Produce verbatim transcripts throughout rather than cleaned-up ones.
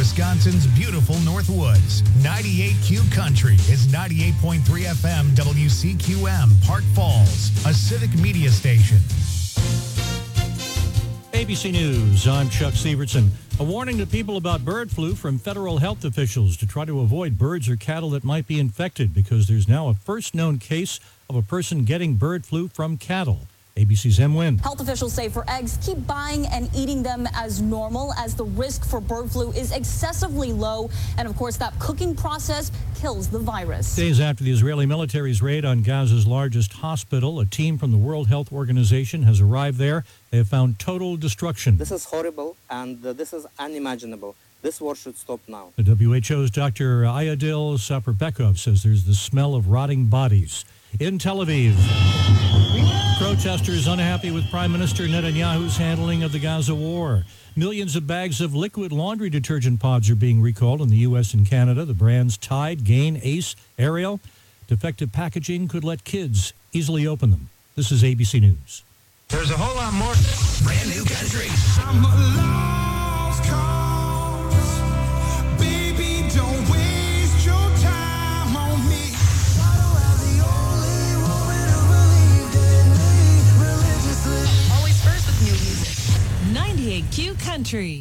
Wisconsin's beautiful Northwoods. ninety-eight Q Country is ninety-eight point three F M W C Q M, Park Falls, a civic media station. A B C News, I'm Chuck Sievertson. A warning to people about bird flu from federal health officials to try to avoid birds or cattle that might be infected because there's now a first known case of a person getting bird flu from cattle. A B C's Em Nguyen. Health officials say for eggs, keep buying and eating them as normal, as the risk for bird flu is excessively low. And of course, that cooking process kills the virus. Days after the Israeli military's raid on Gaza's largest hospital, a team from the World Health Organization has arrived there. They have found total destruction. This is horrible and uh, this is unimaginable. This war should stop now. The W H O's Doctor Ayadil Saperbekov says there's the smell of rotting bodies. In Tel Aviv, protesters unhappy with Prime Minister Netanyahu's handling of the Gaza war. Millions of bags of liquid laundry detergent pods are being recalled in the U S and Canada. The brands Tide, Gain, Ace, Ariel. Defective packaging could let kids easily open them. This is A B C News. There's a whole lot more. Brand new country. I'm a lost cause. Baby, don't waste your time on me. Always first with new music. ninety-eight Q Country.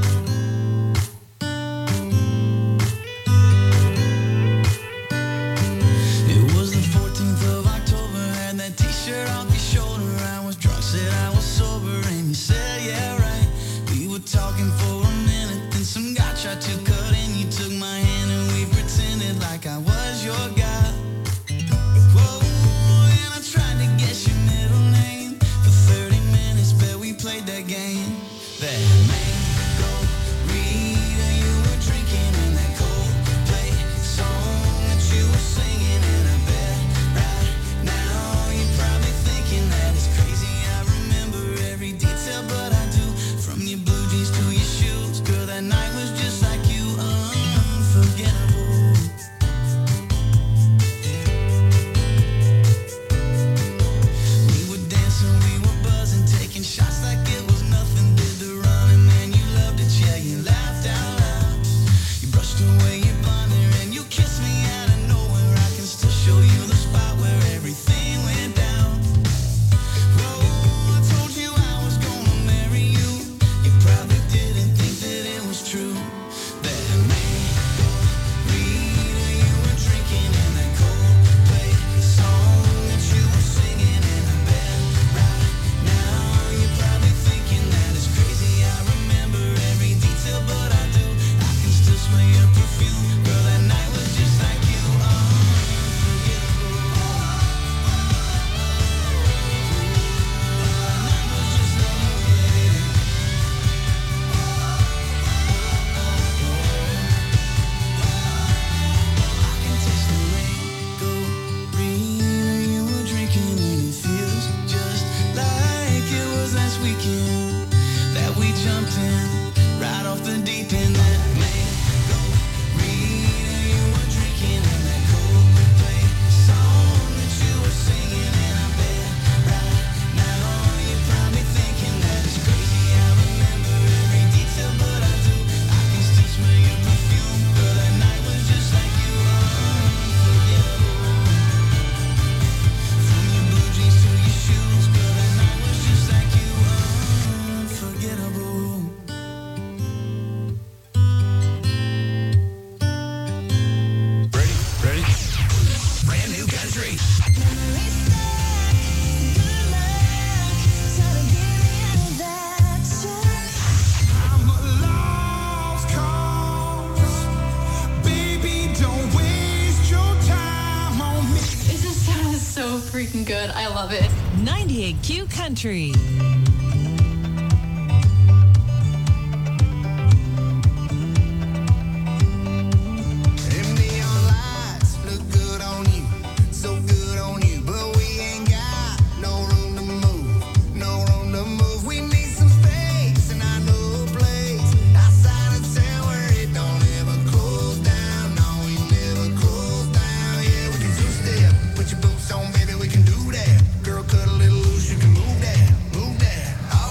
It was the fourteenth of October, had that t-shirt off your shoulder. I was drunk, said I was sober, and you said, yeah, right. We were talking for a minute, then some guy tried to cut in. You took my hand and we pretended like I was your guy. Whoa, and I tried to guess your middle name. For thirty minutes, bet we played that game. That mango reader you were drinking in that Coldplay song that you were singing, and I bet right now you're probably thinking that it's crazy. I remember every detail, but I do. From your blue jeans to your shoes, girl, that night was just like you, unforgettable. We were dancing, we were buzzing, taking shots like it was nothing. Did the running, man, you loved it, yeah, you laughed out loud. You brushed away your blonder and you kissed me out of nowhere. I can still show you the spot where everything went down. Whoa, I told you I was gonna marry you. You probably didn't think that it was true. That mango reader you were drinking in that Coldplay song that you were singing, and I bet right now you're probably thinking that it's crazy. I remember every detail, but I do. I can still smell your perfume, girl. That night was just like you, unforgettable. That night was just lovely. I can taste the mango reader you were drinking, and it feels just like it was last weekend that we jumped in right off the deep end. That mango reader you were drinking, and that Coldplay song that you were singing, and I bet right now you're probably thinking that it's crazy. I remember every detail, but I do. I can still smell your perfume, girl. That night was just like you, unforgettable. From your blue jeans to your shoes, girl. That night was just like you, unforgettable. Ready? Ready? Brand new country. I'm a lost cause. Baby, don't waste your time on me. This just sounds so freaking good. I love it. ninety-eight Q Country. Them neon lights look good on you, so good on you, but we ain't got no room to move, no room to move. We need some space, and I know a place outside of town where it don't ever close down. No, we never close down. Yeah, we can two-step, put your boots on, baby, we can do that. Girl, cut a little loose, you can move that, move that.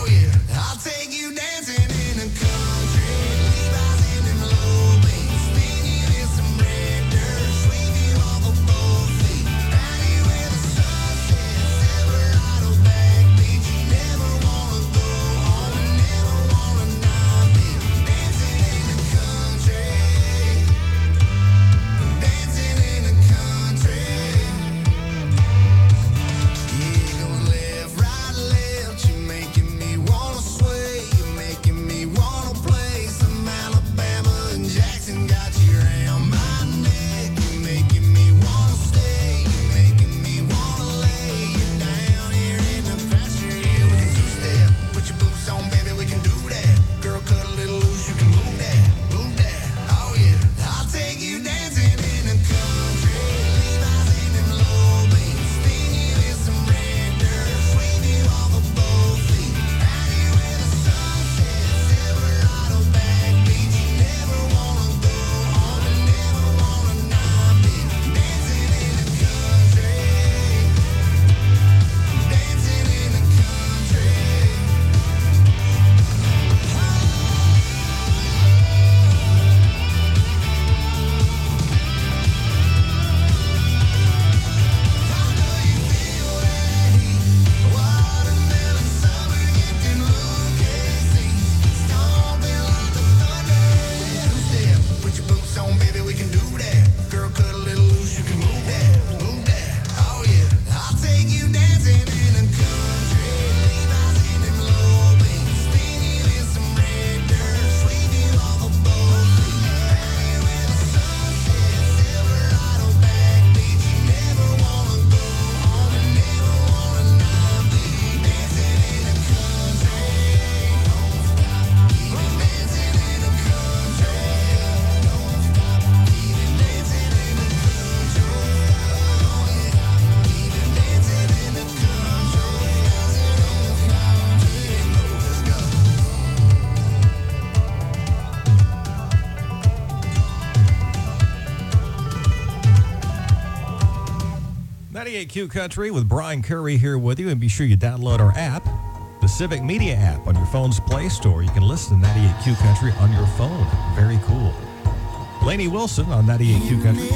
ninety-eight Q Country with Brian Curry here with you, and be sure you download our app, the Civic Media app, on your phone's Play Store. You can listen to ninety-eight Q Country on your phone. Very cool. Lainey Wilson on ninety-eight Q Country.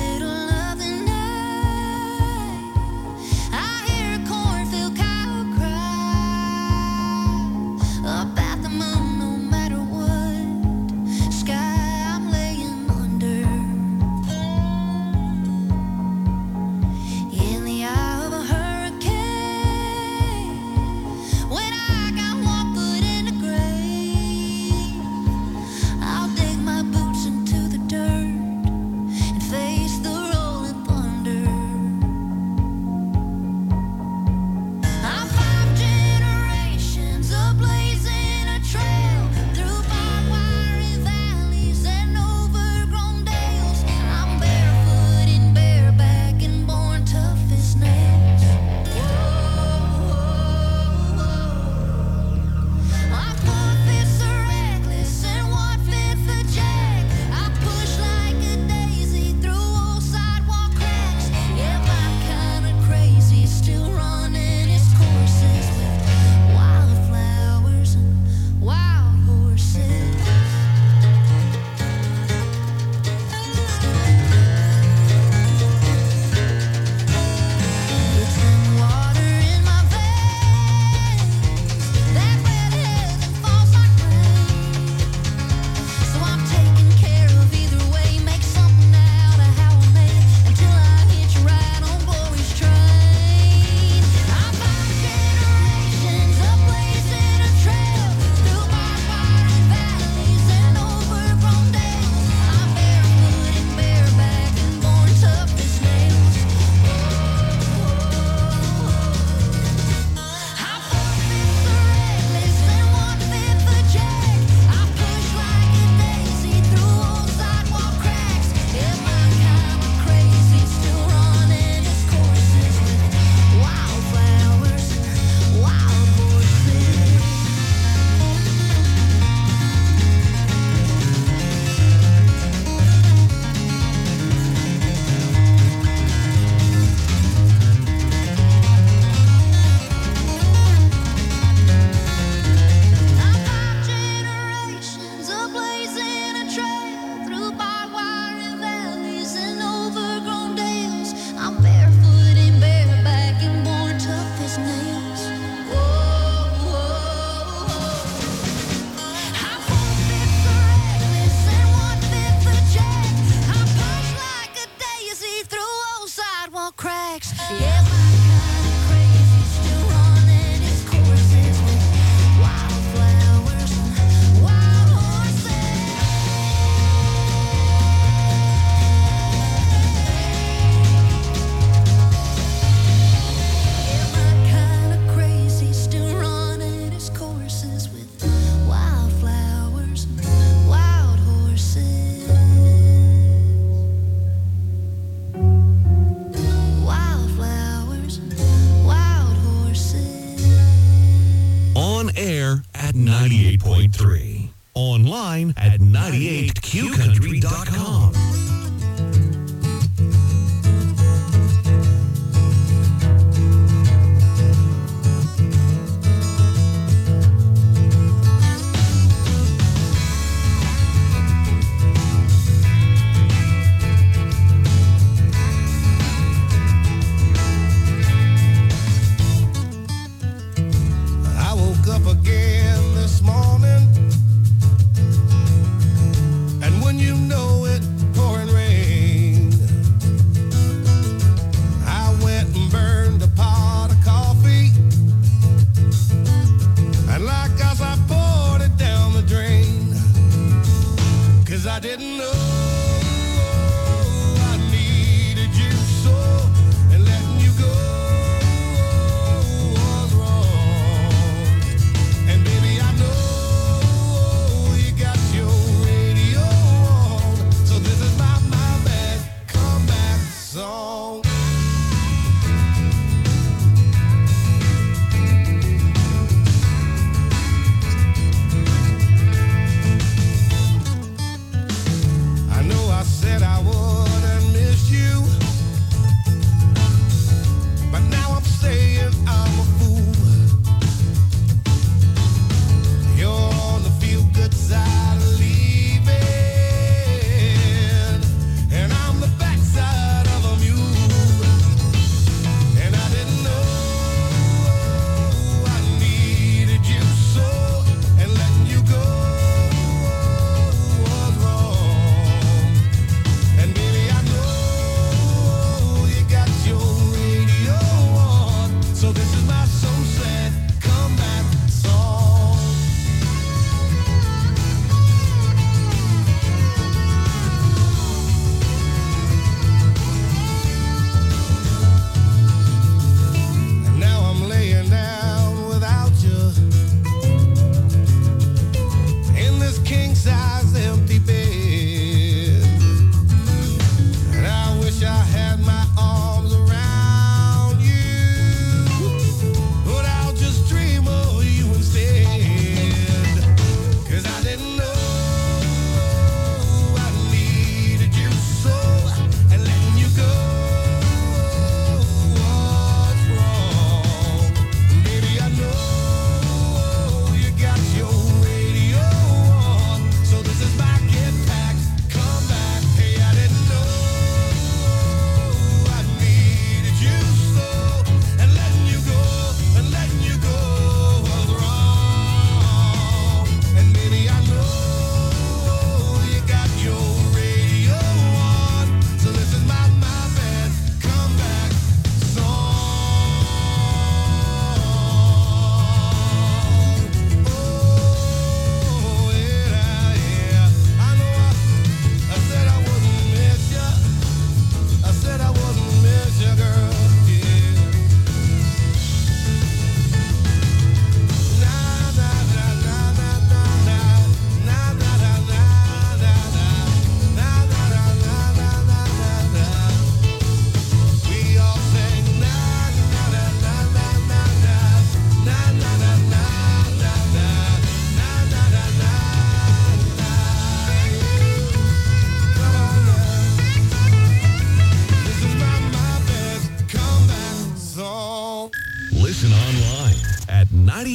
ninety-eight point three. Online at ninety-eight q country dot com.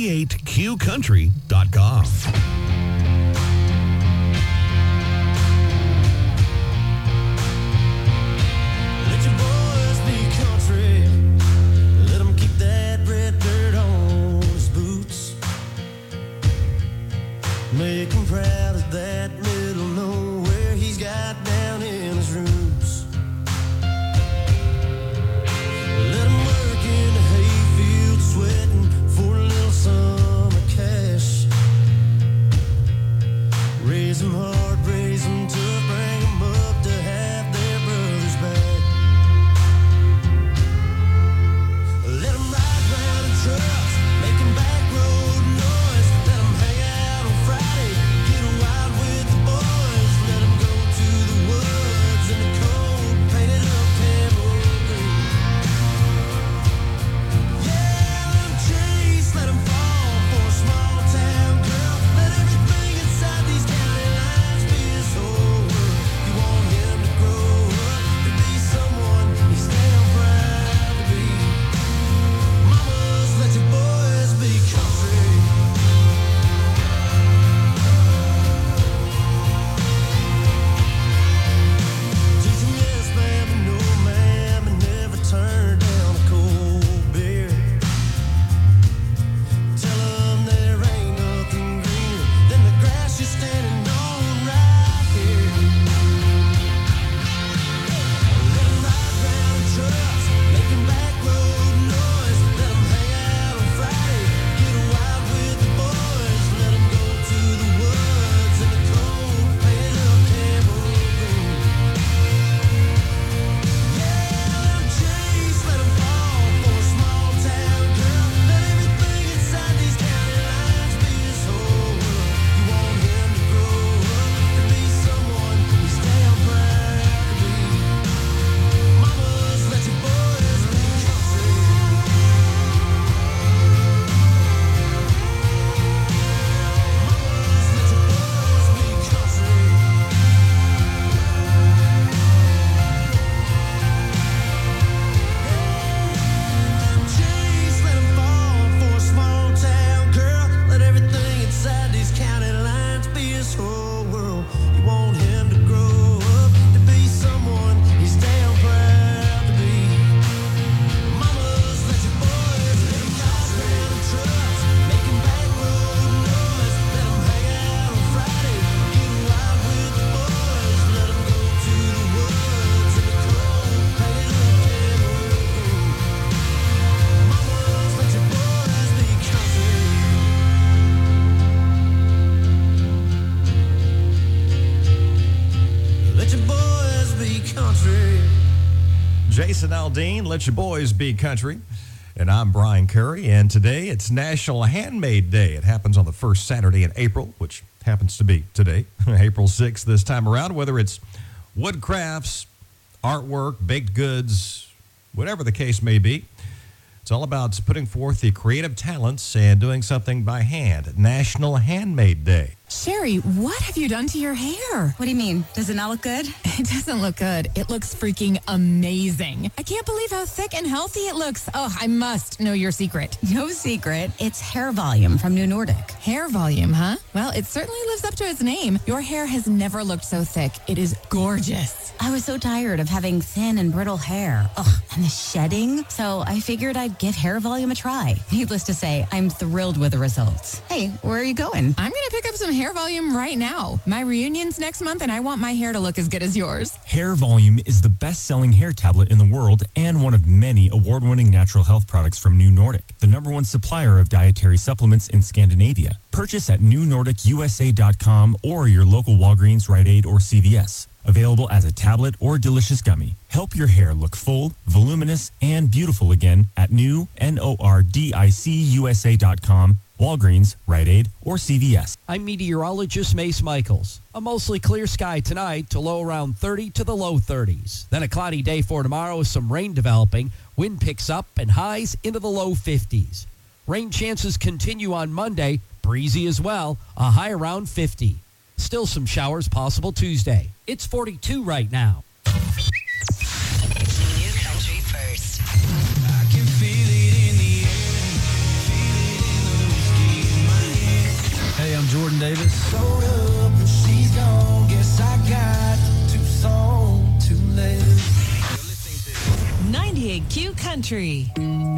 ninety-eight Q country dot com. Let your boys be country. Let 'em keep that red dirt on his boots. Make him proud of that middle nowhere he's got down in his roots. Let him work in the hayfield sweating for a little summer cash. Raise him hard, raise him tough, bring him up to have their brothers back. Let him ride round in trucks, making back road noise. Let him hang out on Friday, get wild with the boys. Let him go to the woods in the cold, painted up camo green. Yeah, let him chase, let him fall for a small town girl. Let everything inside these county lines be his whole world. You want him to grow up, to be someone he's damn proud to be. Mamas, let your boys be country. Teach 'em yes, ma'am, and no, ma'am, and never turn down a cold beer. Tell 'em there ain't nothing greener than the grass you're standing on right here. Let 'em ride round in trucks, making back road noise. Let 'em hang out on Friday, get wild with the boys. Let 'em go to the woods in the cold, painted up camo green. Yeah, let 'em chase, let 'em fall for a small town girl. Let everything inside these county lines be his whole world. You want him to grow up, to be someone he's damn proud to be. Mamas, let your boys be country. Mamas, let your boys be country. Let 'em chase, let 'em fall for a small town girl. Let everything inside these county lines be his whole world. You want him to grow up, to be someone he's damn proud to be. Mamas, let your boys be country. Let 'em trucks, making back road noise. Let 'em hang out on Friday, get wild with the boys. Let 'em go to the woods in the cold, painted up camo green. Mamas, let your boys be country. Let your boys be country. Jason Aldean, let your boys be country. And I'm Brian Curry, and today it's National Handmade Day. It happens on the first Saturday in April, which happens to be today, April sixth this time around. Whether it's wood crafts, artwork, baked goods, whatever the case may be, it's all about putting forth the creative talents and doing something by hand. National Handmade Day. Sherry, what have you done to your hair? What do you mean? Does it not look good? It doesn't look good. It looks freaking amazing. I can't believe how thick and healthy it looks. Oh, I must know your secret. No secret. It's Hair Volume from New Nordic. Hair volume, huh? Well, it certainly lives up to its name. Your hair has never looked so thick. It is gorgeous. I was so tired of having thin and brittle hair. Ugh, and the shedding. So I figured I'd give Hair Volume a try. Needless to say, I'm thrilled with the results. Hey, where are you going? I'm going to pick up some Hair Volume right now. My reunion's next month, and I want my hair to look as good as yours. Hair Volume is the best-selling hair tablet in the world and one of many award-winning natural health products from New Nordic, the number one supplier of dietary supplements in Scandinavia. Purchase at new nordic u s a dot com or your local Walgreens, Rite Aid, or C V S. Available as a tablet or delicious gummy. Help your hair look full, voluminous, and beautiful again at new, N O R D I C U S A dot com, Walgreens, Rite Aid, or C V S. I'm meteorologist Mace Michaels. A mostly clear sky tonight to low around thirty to the low thirties. Then a cloudy day for tomorrow with some rain developing. Wind picks up and highs into the low fifties. Rain chances continue on Monday, breezy as well, a high around fifty. Still some showers possible Tuesday. It's forty-two right now. New country first. I can feel it in the air, feel it in the whiskey. Austin Davis. Sold up and she's gone. Guess I got too soon, too late. ninety-eight Q Country.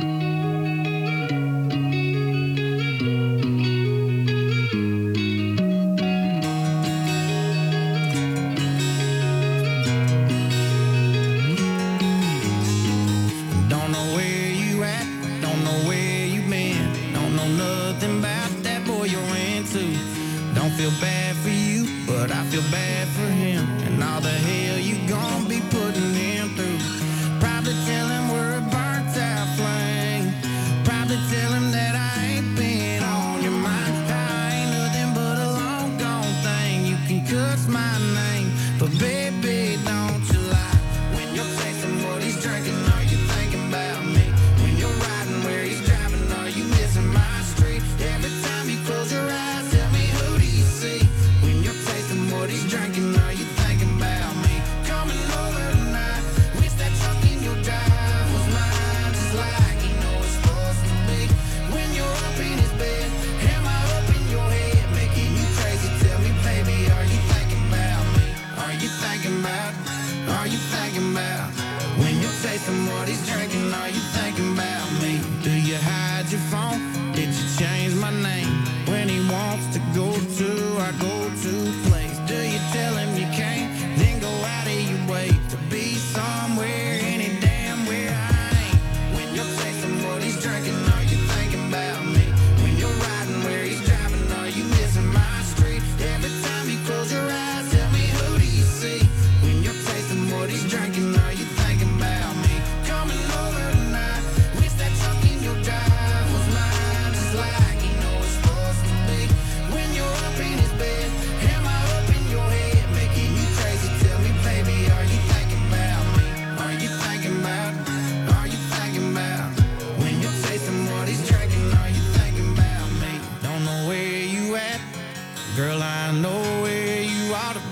Don't know where you at, don't know where you been, don't know nothing about that boy you're into. Don't feel bad for you, but I feel bad for him and all the hell you gonna be putting him through. Probably tell him we're a burnt out flame. Probably tell him that I ain't been on your mind. I ain't nothing but a long gone thing. You can cuss my name, but baby, don't you lie. When you're tasting what he's drinking, are you thinking about me? When you're riding where he's driving, are you missing my street? Every time you close your eyes, tell me who do you see? When you're tasting what he's drinking, are you thinking about me? Coming over tonight, wish that truck in your drive was mine, just like you know it's supposed to be. When you're up in his bed, am I up in your head, making you crazy? Tell me, baby, are you thinking about me? Are you thinking about? Are you thinking about? When you're tasting what he's drinking, are you thinking about me? Do you hide your phone? Did you change my name? When he wants to go to our go-to place, do you tell him you can't? Then go out of your way to be somewhere, any damn where I ain't. When you're tasting what he's drinking, are you thinking about me? When you're riding where he's driving, are you missing my street? Every time you close your eyes, tell me who do you see? When you're tasting what he's drinking, are you thinking about me? Coming over tonight, wish that truck in your drive was mine, just like you know it's supposed to be. When you're up in his bed, am I up in your head, making you crazy? Tell me, baby, are you thinking about me? Are you thinking about? Are you thinking about? When you're tasting what he's drinking, are you thinking about me? Don't know where you at, girl, I know where you ought to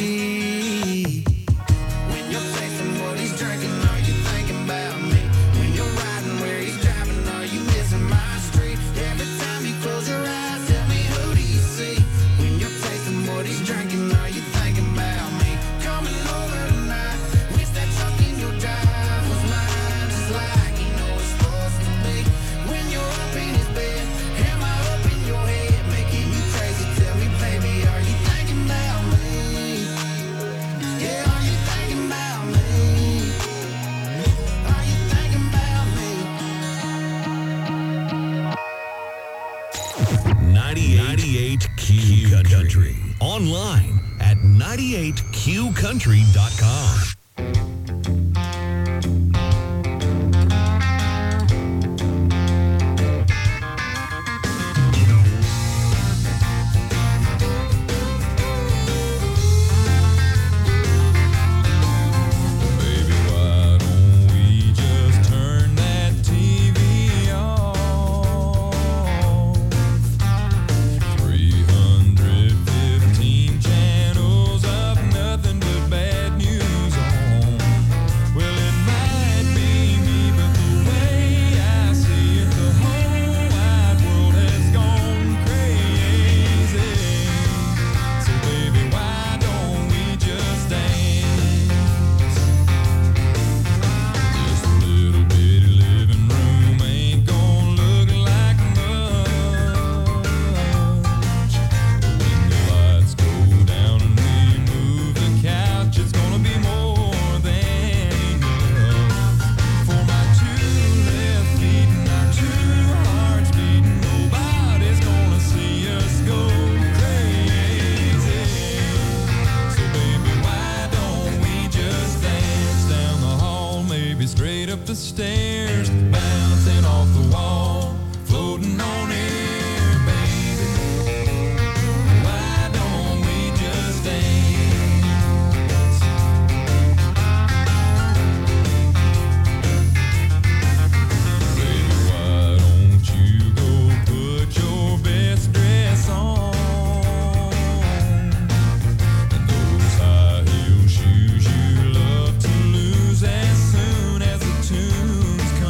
be. When you're tasting what he's drinking, are you thinking about me? When you're riding where he's driving, are you missing my street? Every time you close your eyes, tell me who do you see? When you're tasting what he's drinking, are you thinking about me? Coming over tonight, wish that truck in your drive was mine, just like you know it's supposed to be. When you're up in his bed, am I up in your head, making you crazy? Tell me, baby, are you thinking about me? Yeah, are you thinking about me? Are you thinking about me? ninety-eight Q Country. Online at ninety-eight Q country dot com. Baby, why don't we just turn that T V off? three hundred fifteen channels of nothing but bad news on. Well, it might be me, but the way I see it, the whole wide world has gone crazy. So, baby, why don't we just dance? This little bitty living room ain't gonna look like much. When the lights go down and we move the couch, it's gonna be more than enough. For my two left feet and our two hearts beating, nobody's gonna see us go crazy. So baby, why don't we just dance down the hall, maybe straight up the stairs, bouncing off the wall, floating on air, baby. Why don't we just dance? Baby, why don't you go put your best dress on? And those high heel shoes you love to lose as soon as the tunes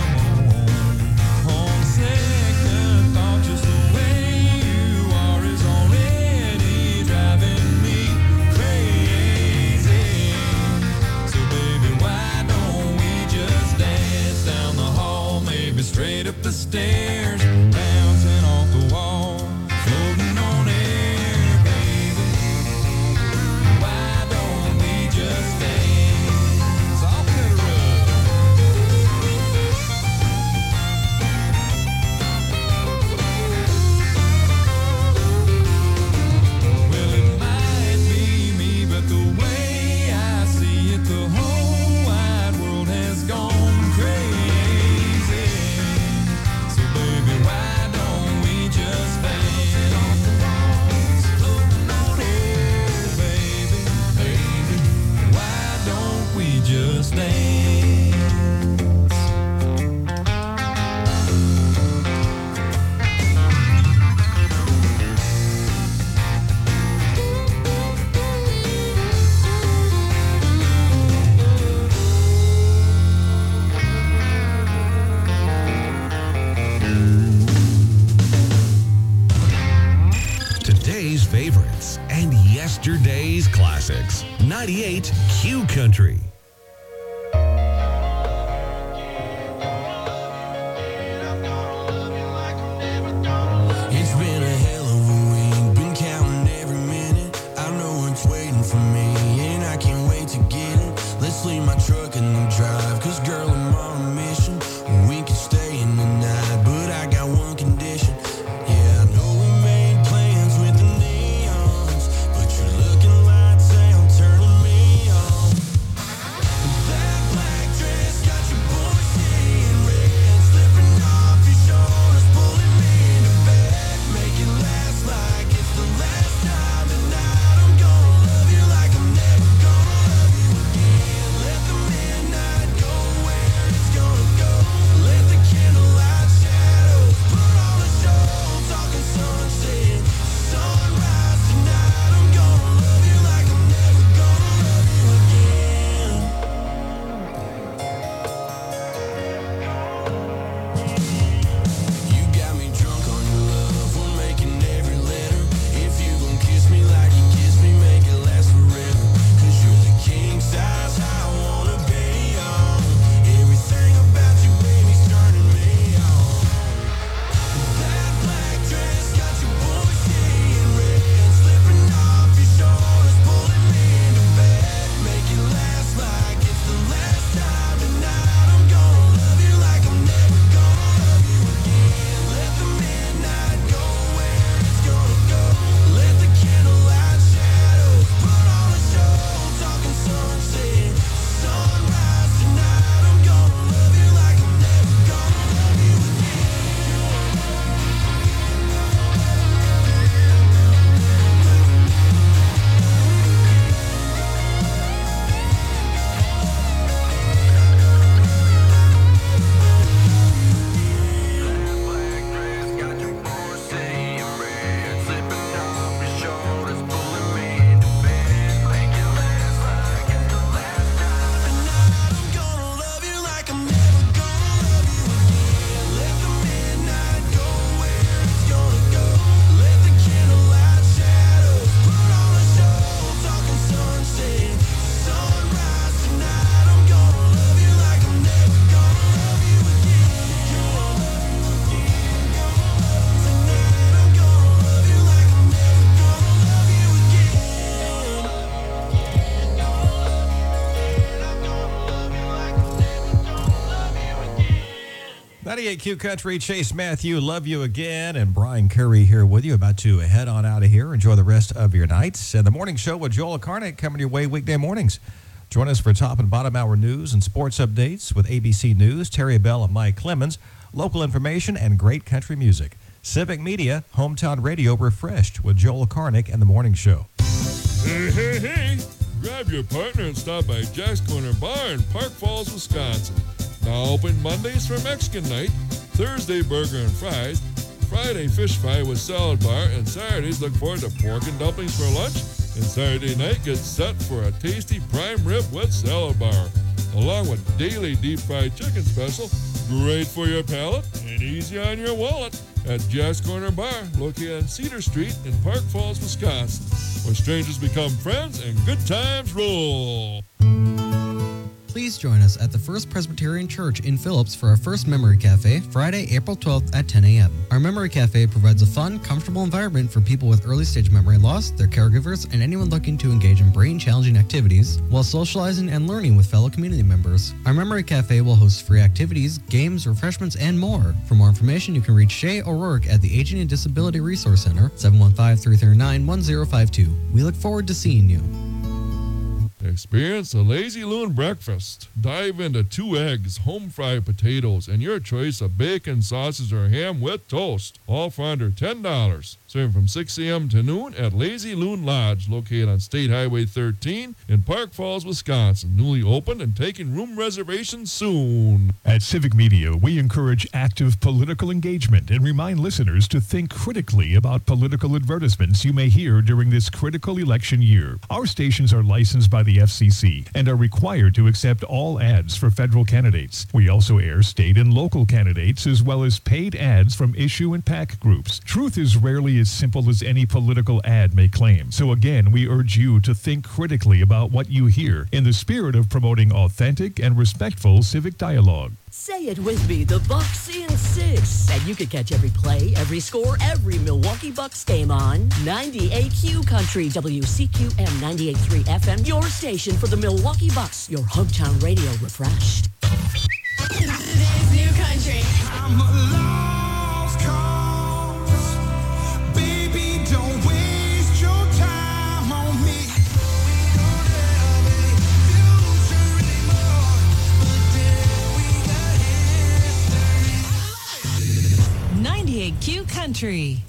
and yesterday's classics. ninety-eight Q Country. It's been a hell of a week, been counting every minute. I know it's waiting for me, and I can't wait to get it. Let's leave my truck in the drive, cause girl, I'm on a mission. We can stay in the night, but I got one condition. Yeah, I know we made plans with the neons, but you're looking lights out, turning me on. That black dress got your boy seeing red, slipping off your shoulders, pulling me to bed. Make it last like it's the last time tonight. I'm gonna love you like I'm never gonna love you again. Let the midnight go where it's gonna go. Let the candlelight shadows put on a show. Talking sunset, sunrise tonight. I'm gonna love you like I'm never gonna love you again. You got me drunk on your love. We're making every letter. If you gon' kiss me like you kiss me, make it last forever. Cause you're the king size I wanna be on. Everything about you, baby's turning me on. That black dress got your boy seeing red, slipping off your shoulders, pulling me to bed. Make it last like it's the last time tonight. I'm gonna love you like I'm never gonna love you again. Let the midnight go where it's gonna go. Let the candlelight shadows put on a show. Talking sunset, sunrise tonight. I'm gonna love you like I'm never gonna love you again. Black dress got your boy saying red, slipping off your shoulders, pulling me to bed. Make it last like it's the last time tonight. I'm gonna love you like I'm never gonna love you again. Let the midnight go where it's gonna go. Let the candlelight shadows put on a show. Talking sunset, sunrise tonight. I'm gonna love you like I'm never gonna love you again. Gonna love you again. Tonight I'm gonna love you like I'm never gonna love you again. I'm gonna love you like I'm never gonna love you again. ninety-eight Q Country, Chase Matthew, love you again, and Brian Curry here with you, about to head on out of here. Enjoy the rest of your nights. And the morning show with Joel Carnick coming your way weekday mornings. Join us for top and bottom hour news and sports updates with A B C News, Terry Bell and Mike Clemens, local information, and great country music. Civic Media, hometown radio refreshed with Joel Carnick and the morning show. Hey, hey, hey! Grab your partner and stop by Jack's Corner Bar in Park Falls, Wisconsin. Now open Mondays for Mexican night, Thursday burger and fries, Friday fish fry with salad bar, and Saturdays look forward to pork and dumplings for lunch, and Saturday night gets set for a tasty prime rib with salad bar, along with daily deep fried chicken special, great for your palate and easy on your wallet, at Jack's Corner Bar, located on Cedar Street in Park Falls, Wisconsin, where strangers become friends and good times roll. Please join us at the First Presbyterian Church in Phillips for our first Memory Cafe, Friday, April twelfth at ten a.m. Our Memory Cafe provides a fun, comfortable environment for people with early-stage memory loss, their caregivers, and anyone looking to engage in brain-challenging activities while socializing and learning with fellow community members. Our Memory Cafe will host free activities, games, refreshments, and more. For more information, you can reach Shay O'Rourke at the Aging and Disability Resource Center, seven one five, three three nine, one zero five two. We look forward to seeing you. Experience a Lazy Loon breakfast. Dive into two eggs, home fried potatoes, and your choice of bacon, sausage, or ham with toast. All for under ten dollars. Serving from six a.m. to noon at Lazy Loon Lodge, located on State Highway thirteen in Park Falls, Wisconsin. Newly opened and taking room reservations soon. At Civic Media, we encourage active political engagement and remind listeners to think critically about political advertisements you may hear during this critical election year. Our stations are licensed by the the F C C and are required to accept all ads for federal candidates. We also air state and local candidates as well as paid ads from issue and PAC groups. Truth is rarely as simple as any political ad may claim. So again, we urge you to think critically about what you hear in the spirit of promoting authentic and respectful civic dialogue. Say it with me, the Bucks in six. And you can catch every play, every score, every Milwaukee Bucks game on ninety-eight Q Country, W C Q M ninety-eight point three F M, your station for the Milwaukee Bucks, your hometown radio refreshed. Today's new country. I'm a lost cause. Baby, don't waste your time on me. ninety-eight Q Country.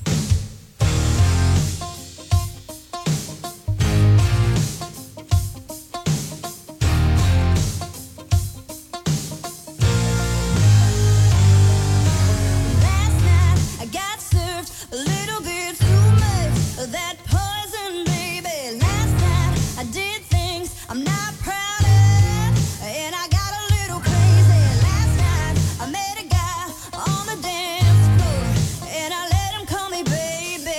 I got served a little bit too much of that poison, baby. Last night I did things I'm not proud of, and I got a little crazy. Last night I met a guy on the dance floor, and I let him call me baby.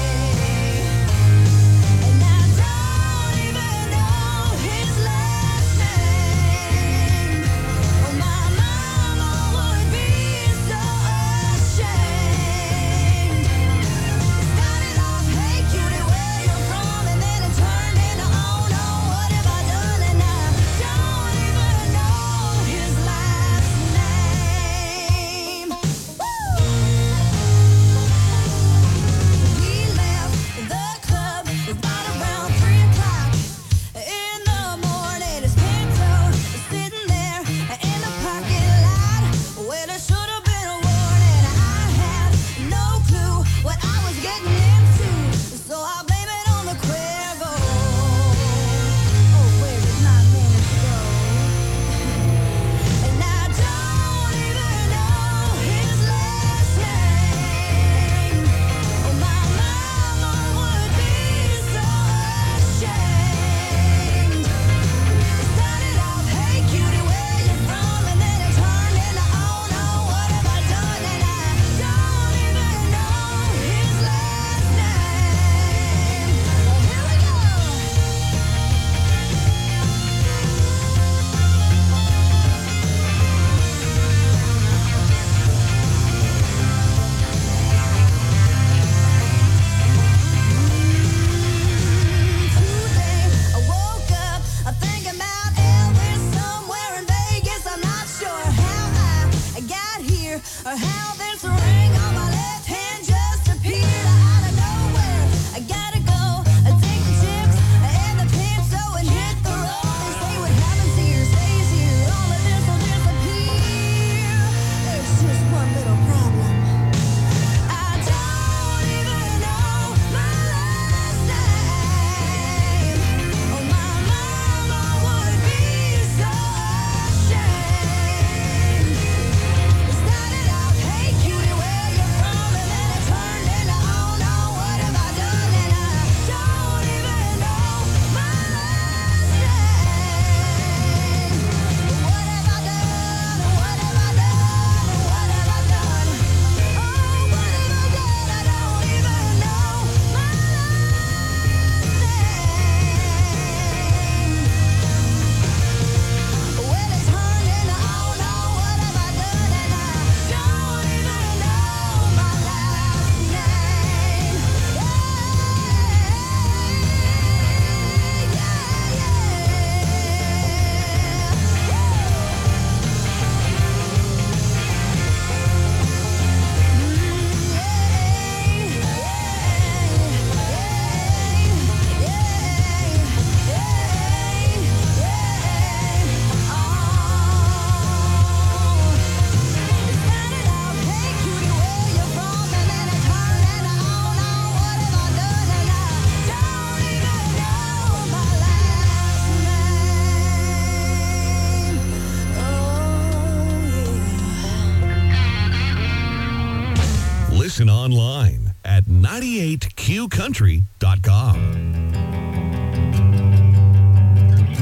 And I don't even know his last name. Oh, my mama would be so ashamed. Started off, hey cutie, where you from? And then it turned into, oh no, what have I done? And I don't even know his last name. Woo! We left the club about around three o'clock in the morning. His Pinto was sitting there in the parking lot where there should have been a warning. I had no clue what I was getting into, so I blame it on the Cuervo. Oh, where did my manners go? And I don't even know his last name. Oh, my mama would be so ashamed. Started off, hey cutie, where you from? And then it turned into, oh no, what have I done? And I don't even know his last name. Well, here we go. Today I woke up, I'm thinking about Elvis somewhere in Vegas. I'm not sure how I got here or how this ring on my left hand just appeared out of nowhere. I gotta go, I take the chips and the Pinto and hit the road. They say what happens here stays here. All of this will disappear. There's just one little problem. I don't even know my last name. Oh, my mama would be so ashamed. Started out, hey cutie, where you from? And then it turned into, oh no, what have I done? And I don't even know my last name. What have I done? What have I done? What have I done? Oh, what have I done? I don't even know my last name. Well, it turned into, oh no, what have I done? And I don't even know my last name. Listen online at ninety-eight Q country dot com.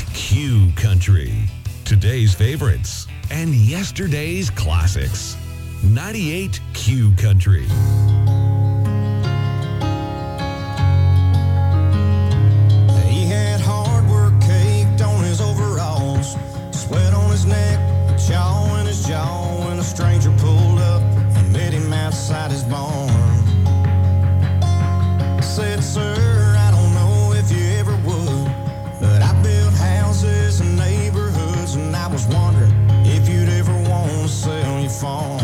Q Country. Today's favorites and yesterday's classics. ninety-eight Q Country. He had hard work caked on his overalls, sweat on his neck, a chaw in his jaw, when a stranger pulled up and met him outside his barn. Said, sir, I don't know if you ever would, but I built houses and neighborhoods, and I was wondering if you'd ever want to sell your farm.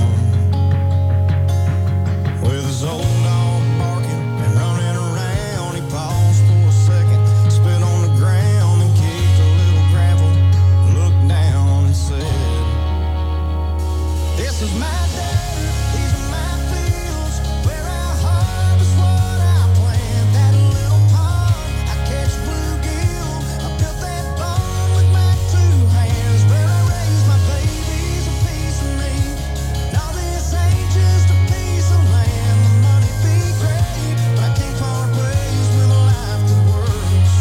With his old dog barking and running around, he paused for a second, spit on the ground and kicked a little gravel, looked down and said, this is my dirt, these are my fields, where I harvest what I plant. That little pond, I catch bluegill, I built that barn with my two hands, where I raise my babies, a piece of me. Now this ain't just a piece of land, the money be great, but I can't part ways with a life that works.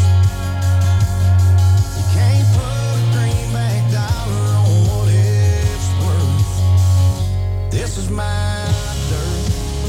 You can't put a greenback dollar on what it's worth. This is my dirt.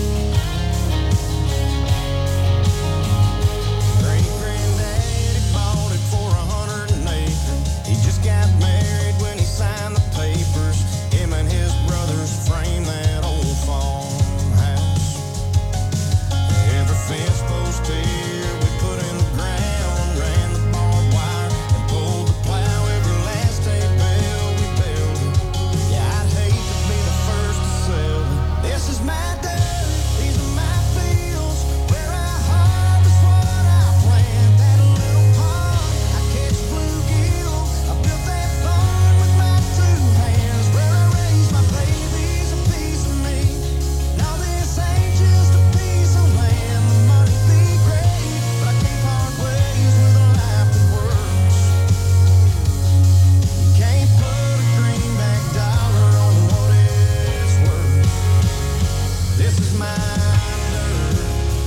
Great granddaddy bought it for a hundred an acre. He just got married when he signed the papers. Him and his brothers framed that old farmhouse. Every fence post here we put in the ground, ran the barbed wire and pulled the plow. Every last hay bale we built it. Yeah, I'd hate to be the first to sell it. This is my dirt, these are my fields, where I harvest what I plant. That little pond, I catch bluegill, I built that barn with my two hands, where I raise my babies, a piece of me. Now this ain't just a piece of land, the money be great, but I can't part ways with a life that works. You can't put a greenback dollar on what it's worth. This is my dirt.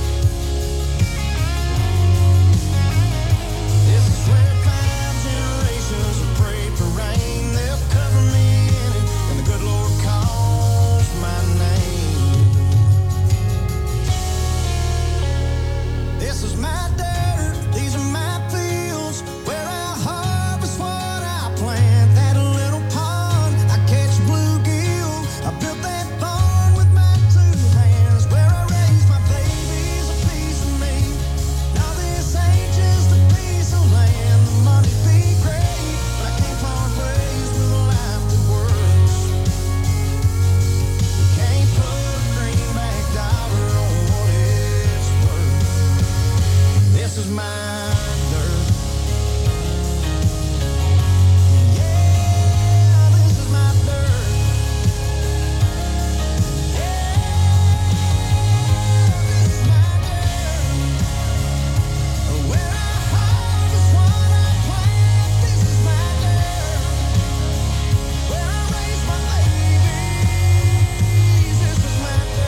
This is where five generations have prayed for rain. They'll cover me in it, and the good Lord calls my name. This is my dirt, these are my fields, where I harvest what I plant. That little pond, I catch bluegill, I built that barn with my two hands, where I raise my babies, a piece of me. Now this ain't just a piece of land, the money be great, but I can't part ways with a life that works. You can't put a greenback dollar on what it's worth. This is my dirt. Yeah, this is my dirt. Yeah, this is my dirt. Where I harvest what I plant. This is my dirt. Where I raise my babies. This is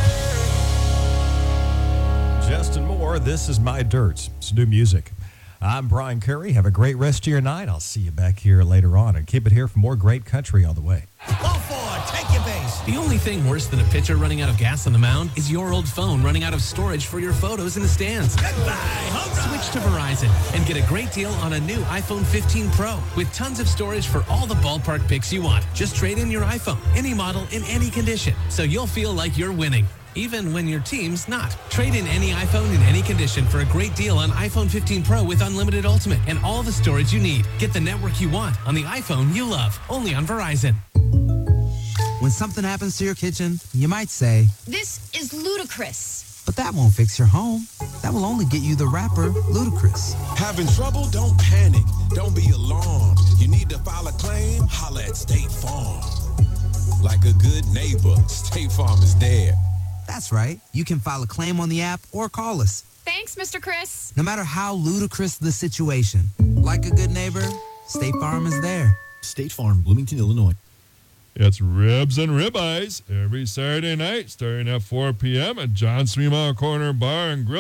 my dirt. Justin Moore, This Is My Dirt. It's new music. I'm Brian Curry. Have a great rest of your night. I'll see you back here later on, and keep it here for more great country on the way. Go forward, take your base. The only thing worse than a pitcher running out of gas on the mound is your old phone running out of storage for your photos in the stands. Goodbye, home run. Switch to Verizon and get a great deal on a new iPhone fifteen Pro with tons of storage for all the ballpark pics you want. Just trade in your iPhone, any model, in any condition, so you'll feel like you're winning, even when your team's not. Trade in any iPhone in any condition for a great deal on iPhone fifteen Pro with unlimited Ultimate and all the storage you need. Get the network you want on the iPhone you love, only on Verizon. When something happens to your kitchen, you might say, This is ludicrous. but that won't fix your home. That will only get you the rapper, Ludacris. Having trouble? Don't panic. Don't be alarmed. You need to file a claim? Holla at State Farm. Like a good neighbor, State Farm is there. That's right. You can file a claim on the app or call us. Thanks, Mister Chris. No matter how ludicrous the situation, like a good neighbor, State Farm is there. State Farm, Bloomington, Illinois. It's Ribs and Ribeyes every Saturday night starting at four p.m. at John Sweemout Corner Bar and Grill,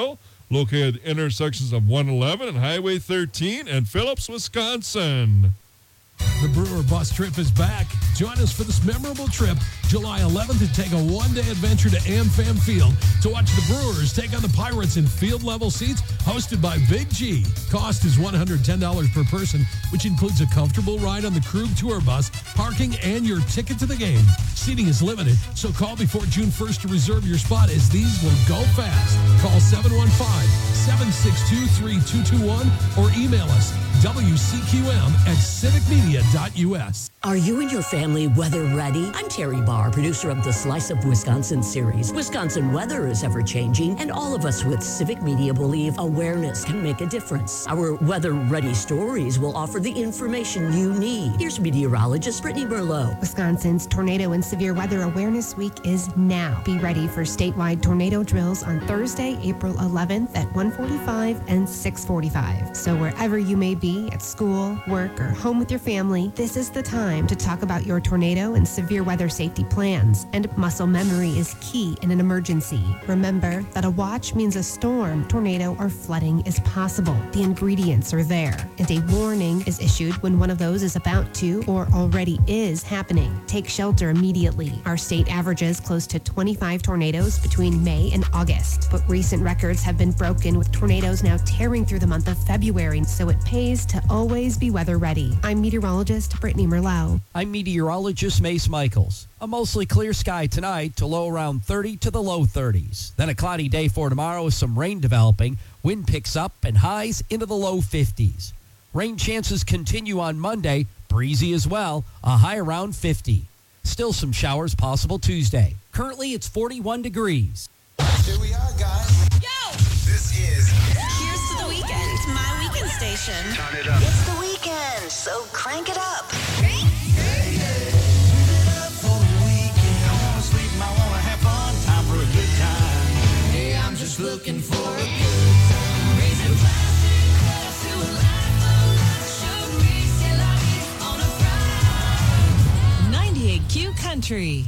located at intersections of one eleven and Highway thirteen in Phillips, Wisconsin. The Brewer Bus Trip is back. Join us for this memorable trip, July eleventh, to take a one-day adventure to AmFam Field to watch the Brewers take on the Pirates in field-level seats hosted by Big G. Cost is one hundred ten dollars per person, which includes a comfortable ride on the Krug Tour Bus, parking, and your ticket to the game. Seating is limited, so call before June first to reserve your spot, as these will go fast. Call seven one five, seven six two, three two two one or email us W C Q M at civic media dot U S. Are you and your family weather ready? I'm Terry Barr, producer of the Slice of Wisconsin series. Wisconsin weather is ever changing, and all of us with Civic Media believe awareness can make a difference. Our weather ready stories will offer the information you need. Here's meteorologist Brittany Merlot. Wisconsin's Tornado and Severe Weather Awareness Week is now. Be ready for statewide tornado drills on Thursday, April eleventh at one forty-five and six forty-five. So wherever you may be, at school, work, or home with your family, this is the time to talk about your tornado and severe weather safety plans. And muscle memory is key in an emergency. Remember that a watch means a storm, tornado, or flooding is possible. The ingredients are there, and a warning is issued when one of those is about to or already is happening. Take shelter immediately. Our state averages close to twenty-five tornadoes between May and August, but recent records have been broken, with tornadoes now tearing through the month of February, so it pays to always be weather ready. I'm meteorologist Brittany Merlot. I'm meteorologist Mace Michaels. A mostly clear sky tonight to low around thirty to the low thirties. Then a cloudy day for tomorrow with some rain developing. Wind picks up and highs into the low fifties. Rain chances continue on Monday, breezy as well, a high around fifty. Still some showers possible Tuesday. Currently it's forty-one degrees. Here we are, guys. Yo! This is Here's to the weekend. It's my weekend station. Turn it up. It's the weekend, so crank it up. Just looking for a good time. Raising plastic glass to a life of luxury. C'est la vie on a Friday. ninety-eight Q Country.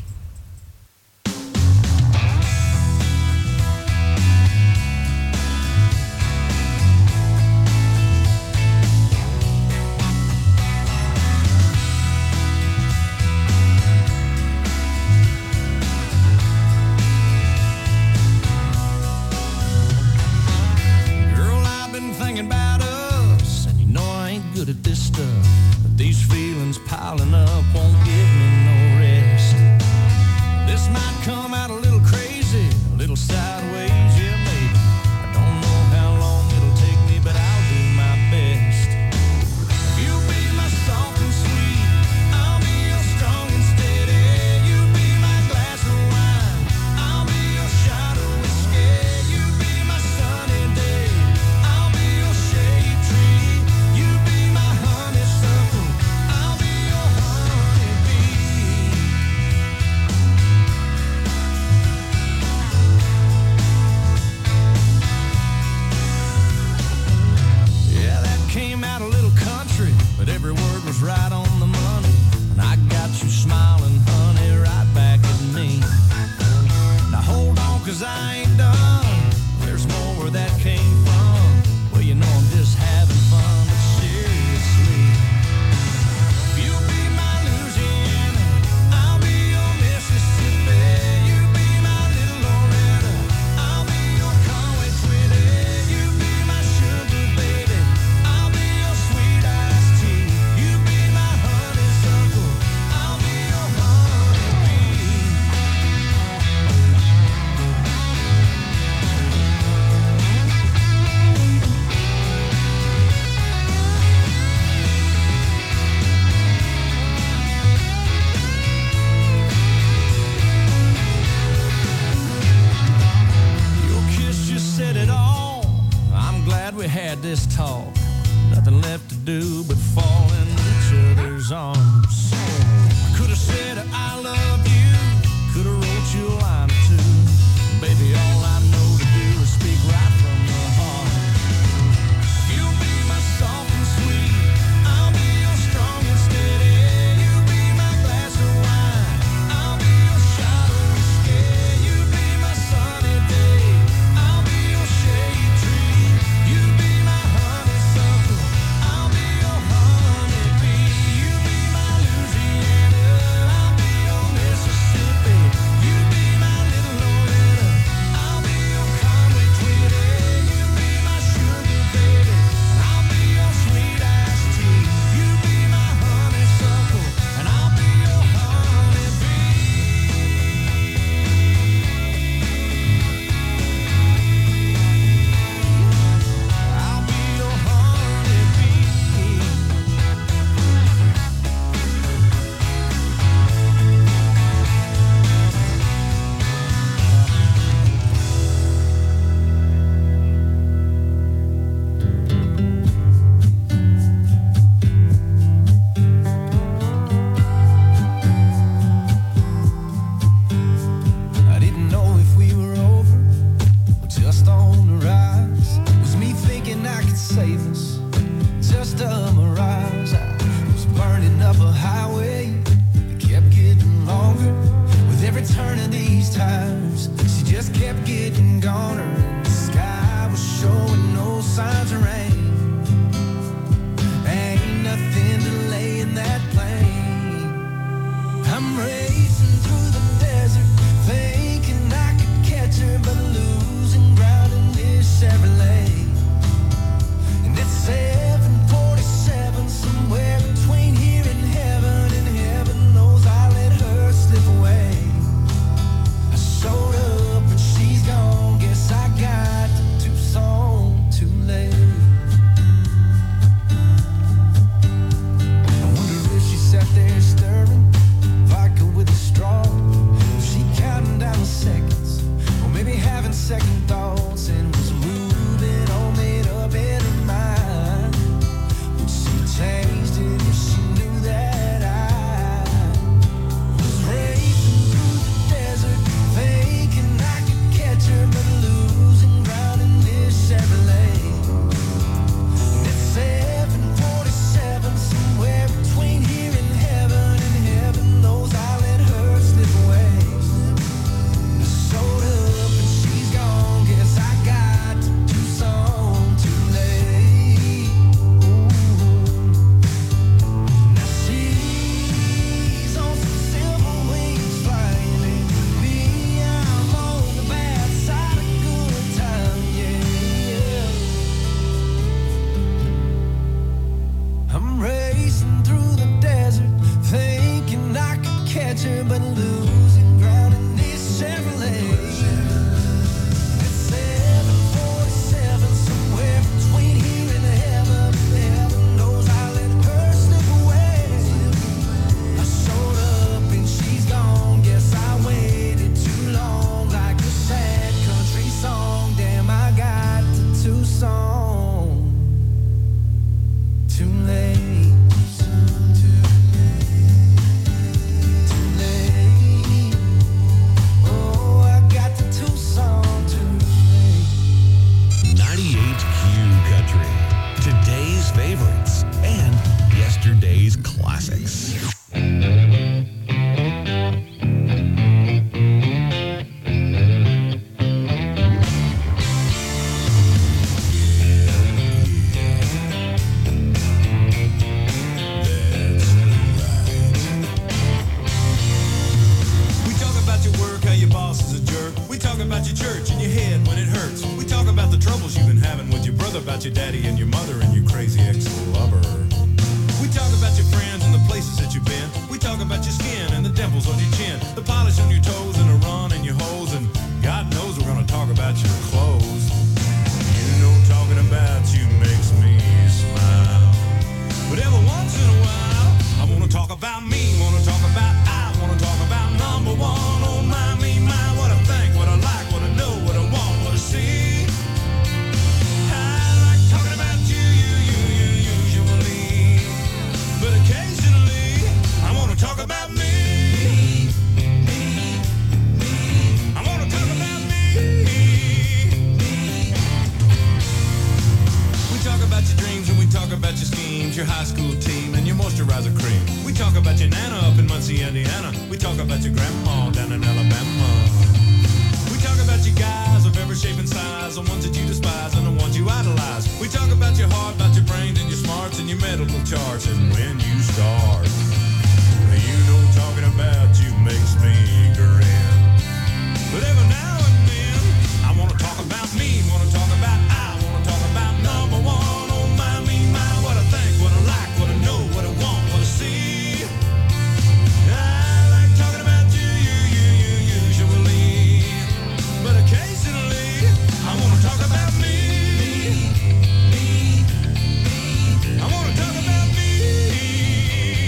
At this stuff, but these feelings piling up won't give me no rest. This might come out a little crazy, a little sideways, yeah maybe. I don't know how long it'll take me, but I'll do my best. You be my soft and sweet, I'll be your strong and steady. You be my glass of wine, I'll be your shot of whiskey. You be my sunny day, I'll be your shade tree. You be honeysuckle, I'll be your honeybee. Yeah, that came out a little country, but every word was right on the money. And I got you smiling, honey, right back at me. Now hold on, cause I ain't done. There's more where that came from. Well, you know I'm just having fun, but seriously. You be my Louisiana, I'll be your Mississippi. You be my little Loretta, I'll be your Conway Twitty. You be my sugar baby, I'll be your sweet iced tea. You be my honeysuckle, I'll be your honeybee. Your kiss just said it all. I'm glad we had this talk. Nothing left to do but fall in each other's arms. I could have said I love you, could have wrote you a line or two. Baby, all I know to do is speak right from the heart. You'll be my soft and sweet, I'll be your strong and steady. You be my glass of wine, I'll be your shot of whiskey. You be my sunny day, I'll be your shade tree. herself a highway that kept getting longer. With every turn of these tires, she just kept getting goner. The sky was showing no signs of rain. Ain't nothing delaying that plane. I'm racing through the desert, thinking I could catch her, but losing ground in this Chevrolet. And it's seven forty-seven, somewhere between here and heaven, and heaven knows I let her slip away. I showed up and she's gone, guess I got to Tucson too late. I wonder if she sat there stirring vodka with a straw, if she counting down the seconds, or maybe having second thoughts, and was moving all made up in her mind. Would she changed it if she knew that I was racing through the desert, thinking I could catch her, but losing ground in this Chevrolet. And it's seven forty-seven, somewhere between here and heaven, and heaven knows I let her slip away. I showed up and she's gone, guess I got to Tucson too late. Now she's on some silver wings flying, and me, I'm on the bad side of good time, yeah. I'm racing through the desert, thinking I could catch her, but losing ground in this Chevrolet. It's seven forty-seven, somewhere between here and heaven. Heaven knows I let her slip away. I showed up and she's gone, guess I waited too long, like a sad country song. Damn, I got to Tucson too late. Too late. Oh, I got to Tucson too late. ninety-eight Q Country. Today's favorites and yesterday's classics. We talk about your work, how your boss is a jerk. We talk about your church and your head when it hurts. We talk about the troubles you've been having with your brother, about your daddy and your mother and your crazy ex-lover. We talk about your friends and the places that you've been. We talk about your skin and the dimples on your chin, the polish on your toes and the run in your hose, and God knows we're gonna talk about your clothes. You know talking about you makes me smile. But every once in a while, I wanna talk about me, wanna talk about I, wanna talk about number one. Oh my, me, my, what I think, what I like, what I know, what I want, what I see. I like talking about you, you, you, you, usually. But occasionally, I wanna talk about me. I wanna talk about me. We talk about your dreams and we talk about your schemes, your high school team and your moisturizer cream. We talk about your nana up in Muncie, Indiana. We talk about your grandma down in Alabama. We talk about you guys of every shape and size, the ones that you despise and the ones you idolize. We talk about your heart, about your brains and your smarts and your medical charts and when you start. You know talking about you makes me grin. But every now and then, I wanna talk about me, wanna talk about I, wanna talk about number one. Oh my, me, my, what I think, what I like, what I know, what I want, what I see. I like talking about you, you, you, you, usually. But occasionally, I wanna talk about me. I wanna talk about me.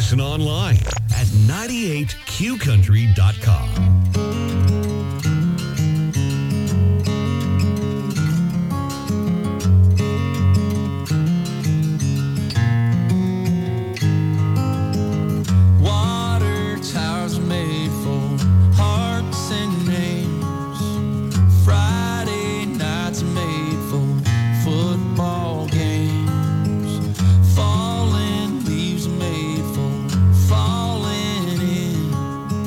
Listen online at ninety-eight Q country dot com.